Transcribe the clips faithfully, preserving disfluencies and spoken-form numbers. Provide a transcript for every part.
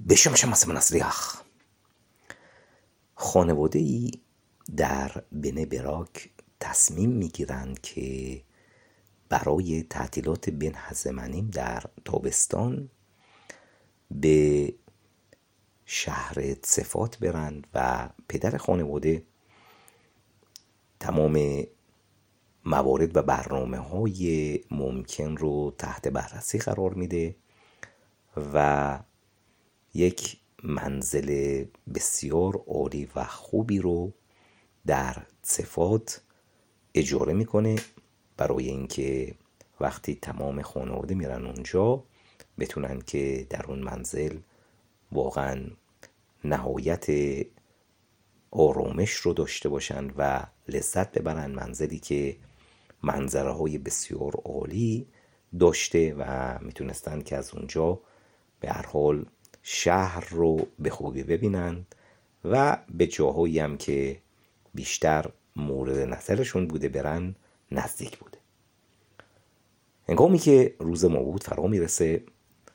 בשم شمس من اسریخ. خانواده ای در بنه براک تصمیم میگیرند که برای تعطیلات بن هزمنیم در تابستان به شهر صفات برند و پدر خانواده تمام موارد و برنامه های ممکن رو تحت بررسی قرار میده و یک منزل بسیار عالی و خوبی رو در صفات اجاره میکنه برای اینکه وقتی تمام خانواده میرن اونجا بتونن که در اون منزل واقعا نهایت آرامش رو داشته باشن و لذت ببرن. منزلی که منظره های بسیار عالی داشته و میتونستن که از اونجا به هر حال شهر رو به خوبی ببینند و به جاهایی هم که بیشتر مورد نظرشون بوده برن نزدیک بوده. هنگامی که روز موعود فرا میرسه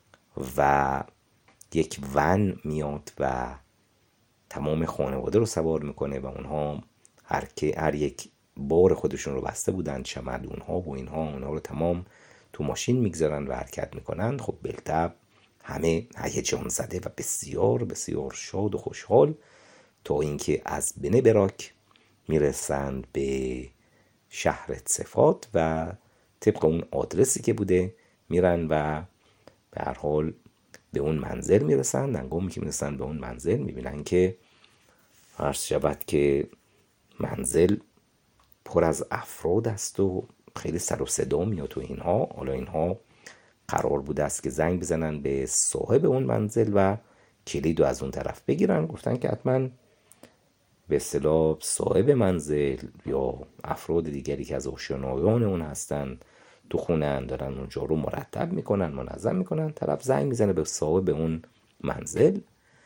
و یک ون میاد و تمام خانواده رو سوار میکنه و اونها هر که هر یک بار خودشون رو بسته بودن، چمدون ها و اینها اونها رو تمام تو ماشین میگذارن و حرکت میکنن. خب بالطبع همه هیجان زده و بسیار بسیار شاد و خوشحال تا اینکه از بنه براک میرسند به شهر صفات و طبق اون آدرسی که بوده میرن و به هر حال به اون منزل میرسن. هنگامی که میرسن به اون منزل میبینن که عرض شود که منزل پر از افراد است و خیلی سر و صدا میاد و اینها. حالا اینها قرار بوده است که زنگ بزنن به صاحب اون منزل و کلید رو از اون طرف بگیرن. گفتن که حتما به اصطلاح صاحب منزل یا افراد دیگری که از آشنایان اون هستن تو خونه دارن اونجا رو مرتب میکنن، منظم میکنن. طرف زنگ میزنه به صاحب اون منزل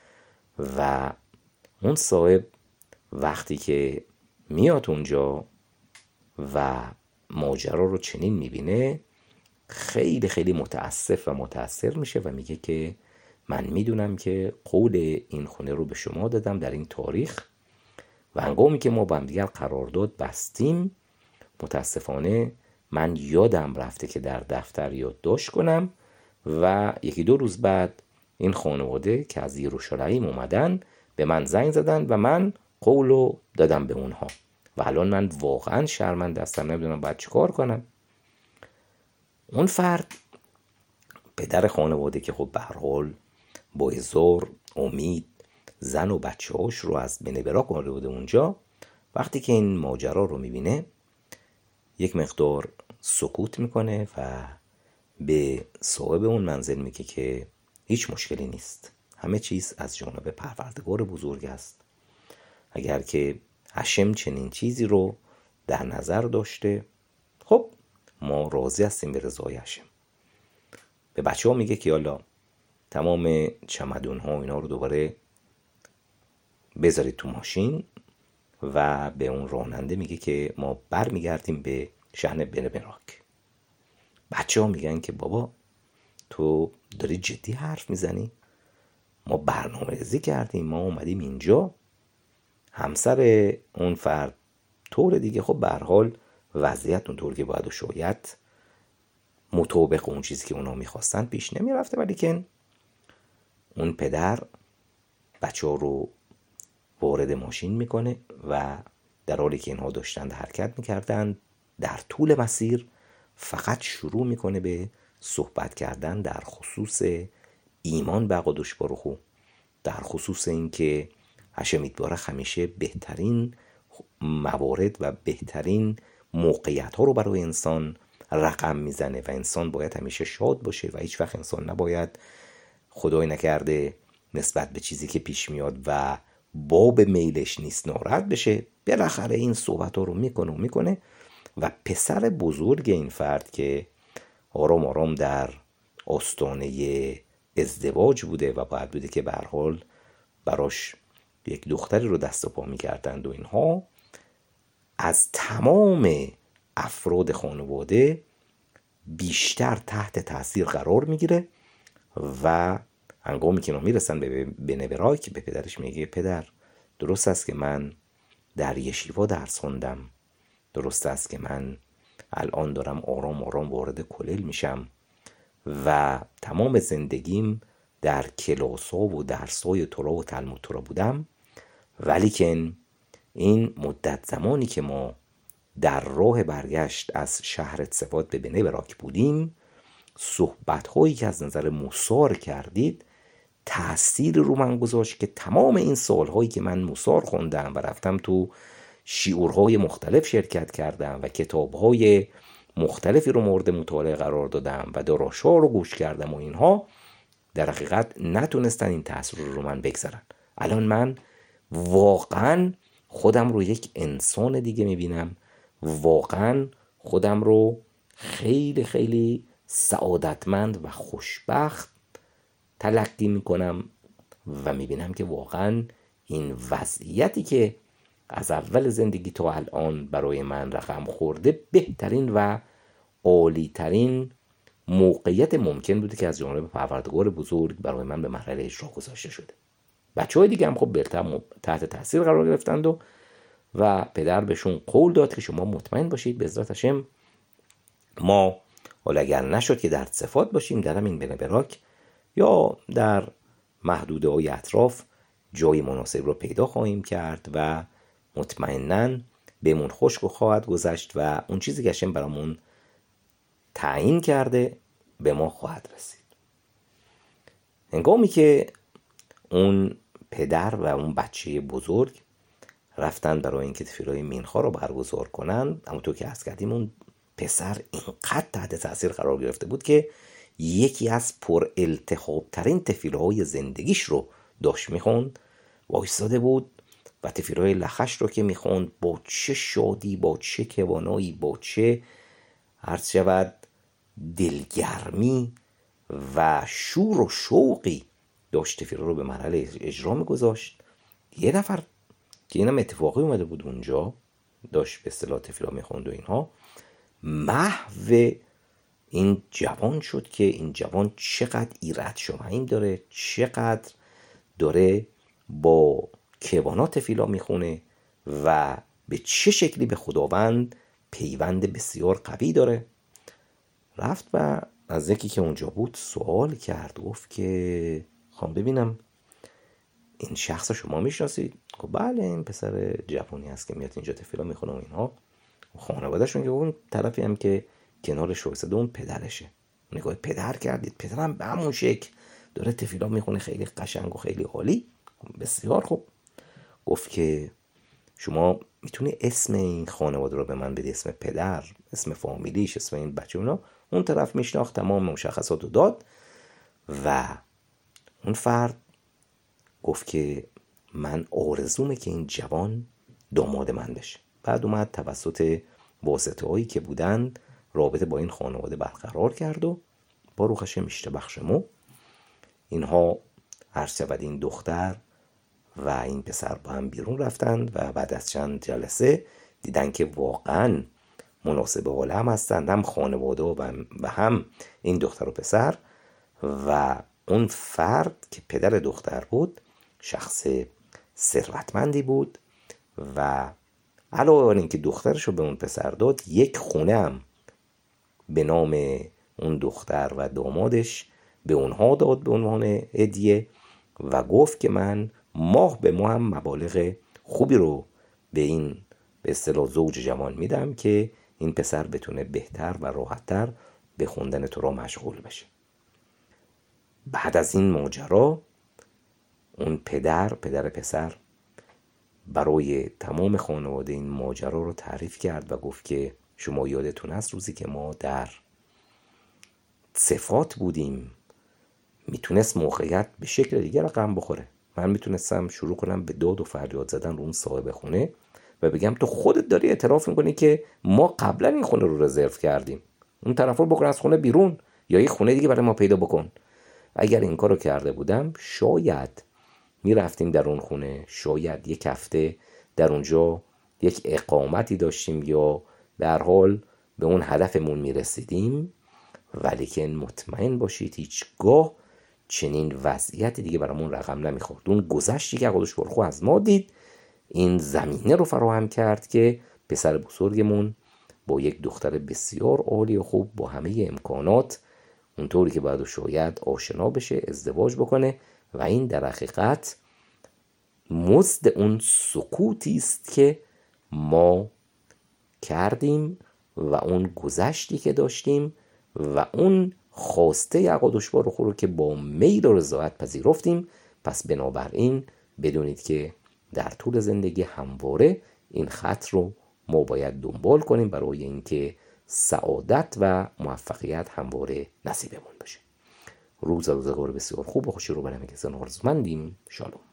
و اون صاحب وقتی که میاد اونجا و ماجرا رو چنین میبینه خیلی خیلی متاسف و متاثر میشه و میگه که من میدونم که قول این خونه رو به شما دادم در این تاریخ و هنگامی که ما با هم دیگر قرارداد بستیم متاسفانه من یادم رفته که در دفتر یادداشت کنم و یکی دو روز بعد این خانواده که از یروشلایم اومدن به من زنگ زدن و من قولو دادم به اونها و الان من واقعا شرمنده هستم، نمیدونم باید چی کار کنم. اون فرد پدر خانواده که خب به هر حال با هزار امید زن و بچه هاش رو از بنه براک آورده بوده اونجا، وقتی که این ماجرا رو میبینه یک مقدار سکوت میکنه و به صاحب اون منزل میگه که هیچ مشکلی نیست، همه چیز از جانب پروردگار بزرگ است. اگر که هشم چنین چیزی رو در نظر داشته خب ما راضی هستیم به رضای هشم. به بچه ها میگه که یالا تمام چمدون ها اینا رو دوباره بذارید تو ماشین و به اون راننده میگه که ما بر میگردیم به شهر بنه براک. بچه ها میگن که بابا تو داری جدی حرف میزنی؟ ما برنامه ریزی کردیم، ما اومدیم اینجا. همسر اون فرد طور دیگه خب به هر حال وضعیت اونطور که باید و شاید مطابق اون چیزی که اونا میخواستن پیش نمیرفته، ولی که اون پدر بچه ها رو وارد ماشین میکنه و در حالی که اینها داشتند حرکت میکردن در طول مسیر فقط شروع میکنه به صحبت کردن در خصوص ایمان به قدوش بارخو، در خصوص این که هشم یتبارک همیشه بهترین موارد و بهترین موقعیت ها رو برای انسان رقم میزنه و انسان باید همیشه شاد باشه و هیچ وقت انسان نباید خدای نکرده نسبت به چیزی که پیش میاد و باب میلش نیست ناراحت بشه. بالاخره این صحبت ها رو میکنه و میکنه و پسر بزرگ این فرد که آرام آرام در آستانه ازدواج بوده و باید بوده که به هر حال براش یک دختری رو دست و پا میکردند و اینها، از تمام افراد خانواده بیشتر تحت تاثیر قرار میگیره و هنگامی که اینا میرسن به بنبراک، به پدرش میگه پدر درست است که من در یشیوا درس خوندم، درست است که من الان دارم آرام آرام وارد کلل میشم و تمام زندگیم در کلاس‌ها و درس‌های تورا و تلمود تورا بودم، ولیکن این مدت زمانی که ما در راه برگشت از شهر صفات به بنبراک بودیم، صحبت‌هایی که از نظر موسار کردید تأثیر رو من گذاشت که تمام این سالهایی که من موسار خوندم و رفتم تو شیعورهای مختلف شرکت کردم و کتابهای مختلفی رو مورد مطالعه قرار دادم و دراشا رو گوش کردم و اینها در حقیقت نتونستن این تأثیر رو من بگذارن. الان من واقعا خودم رو یک انسان دیگه میبینم، واقعا خودم رو خیلی خیلی سعادتمند و خوشبخت تلقی میکنم و میبینم که واقعا این وضعیتی که از اول زندگی تا الان برای من رقم خورده بهترین و عالیترین موقعیت ممکن بوده که از جانب پروردگار بزرگ برای من به مرحله اجرا گذاشته شده. بچه های دیگه هم خب بهتر تحت تاثیر قرار گرفتند و و پدر بهشون قول داد که شما مطمئن باشید به عزت هشم ما حالا اگر نشد که در صفات باشیم در همین بنبراک یا در محدوده های اطراف جای مناسب رو پیدا خواهیم کرد و مطمئناً بهمون خوش خواهد گذشت و اون چیزی که هشم برامون تعیین کرده به ما خواهد رسید. هنگامی که اون پدر و اون بچه بزرگ رفتن برای اینکه تفیلای مینخا رو برگزار کنن، همونطور که عرض کردیم اون پسر اینقدر تحت تاثیر قرار گرفته بود که یکی از پر التهاب ترین تفیلهای زندگیش رو داشت میخوند و ایستاده بود و تفیلهای لخش رو که میخوند با چه شادی، با چه کوانایی، با چه عرض شود دلگرمی و شور و شوقی داشت تفیلا رو به مرحله اجرا میگذاشت. یه نفر که اینم اتفاقی اومده بود اونجا داشت به اصطلاح تفیلا میخوند و اینها، محو این جوان شد که این جوان چقدر ایراد شمعیم داره، چقدر داره با کیوانات تفیلا میخونه و به چه شکلی به خداوند پیوند بسیار قوی داره. رفت و از یکی که اونجا بود سوال کرد، گفت که خواهم ببینم این شخص شما میشناسید؟ گفت بله این پسر جوانی هست که میاد اینجا تفیلا میخونه و اینها. خانواده‌شون که اون طرفی هم که کنارش رو بسده اون پدرشه. نگاه پدر کردید، پدرم به همون شکل داره تفیلا میخونه، خیلی قشنگ و خیلی عالی، بسیار خوب. گفت که شما میتونی اسم این خانواده رو به من بدی، اسم پدر، اسم فامیلیش، اسم این بچه اونا. اون طرف میشناخت، تمام مشخصات رو داد و اون فرد گفت که من آرزومه که این جوان داماد من بشه. بعد اومد توسط واسطه هایی که بودن رابطه با این خانواده برقرار کرد و با روخش میشته بخشمو اینها عرض شود این دختر و این پسر با هم بیرون رفتند و بعد از چند جلسه دیدن که واقعا مناسب حال هم هستند، هم خانواده و هم این دختر و پسر. و اون فرد که پدر دختر بود شخص ثروتمندی بود و علاوه بر اینکه دخترش رو به اون پسر داد، یک خونه هم به نام اون دختر و دامادش به اونها داد به عنوان هدیه و گفت که من ماه به ماه هم مبالغ خوبی رو به این به اصطلاح زوج جوان میدم که این پسر بتونه بهتر و راحتتر به خوندن تورا مشغول بشه. بعد از این ماجرا اون پدر پدر پسر برای تمام خانواده این ماجرا رو تعریف کرد و گفت که شما یادتون هست روزی که ما در صفات بودیم میتونست موقعیت به شکل دیگه رقم بخوره. من میتونستم شروع کنم به داد و فریاد زدن رو اون صاحب خونه و بگم تو خودت داری اعتراف میکنی که ما قبلا این خونه رو رزرو کردیم، اون طرف رو بکن از خونه بیرون یا یه خونه دیگه برای ما پیدا بکن. اگر این کارو کرده بودم شاید میرفتیم در اون خونه، شاید یک هفته در اونجا یک اقامتی داشتیم یا به هر حال به اون هدفمون میرسیدیم. ولیکن مطمئن باشید هیچگاه چنین وضعیتی دیگه برامون رقم نمیخورد. اون گذشتی که عقادشوارخو از ما دید این زمینه رو فراهم کرد که پسر بزرگمون با یک دختر بسیار عالی و خوب با همه امکانات اونطوری که باید و شاید آشنا بشه، ازدواج بکنه و این در حقیقت مزد اون سکوتی است که ما کردیم و اون گذشتی که داشتیم و اون خواسته عقادشوارخو رو که با میل و رضایت پذیرفتیم. پس بنابراین بدونید که در طول زندگی همواره این خط رو ما باید دنبال کنیم برای اینکه سعادت و موفقیت همواره نصیبمون بشه. روز روزگار بسیار خوب و خوشی رو برای همه کسان آرزومندیم. شالوم.